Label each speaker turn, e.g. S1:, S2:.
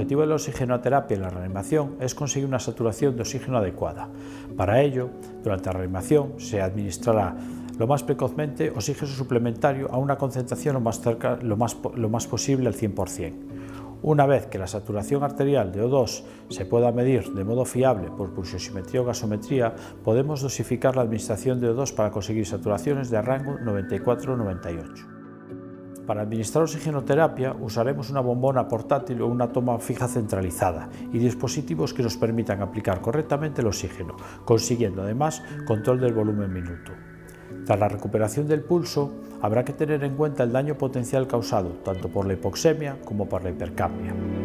S1: objetivo de la oxigenoterapia en la reanimación es conseguir una saturación de oxígeno adecuada. Para ello, durante la reanimación se administrará lo más precozmente oxígeno suplementario a una concentración lo más posible al 100%. Una vez que la saturación arterial de O2 se pueda medir de modo fiable por pulsioximetría o gasometría, podemos dosificar la administración de O2 para conseguir saturaciones de rango 94-98. Para administrar oxigenoterapia usaremos una bombona portátil o una toma fija centralizada y dispositivos que nos permitan aplicar correctamente el oxígeno, consiguiendo además control del volumen minuto. Tras la recuperación del pulso, habrá que tener en cuenta el daño potencial causado tanto por la hipoxemia como por la hipercapnia.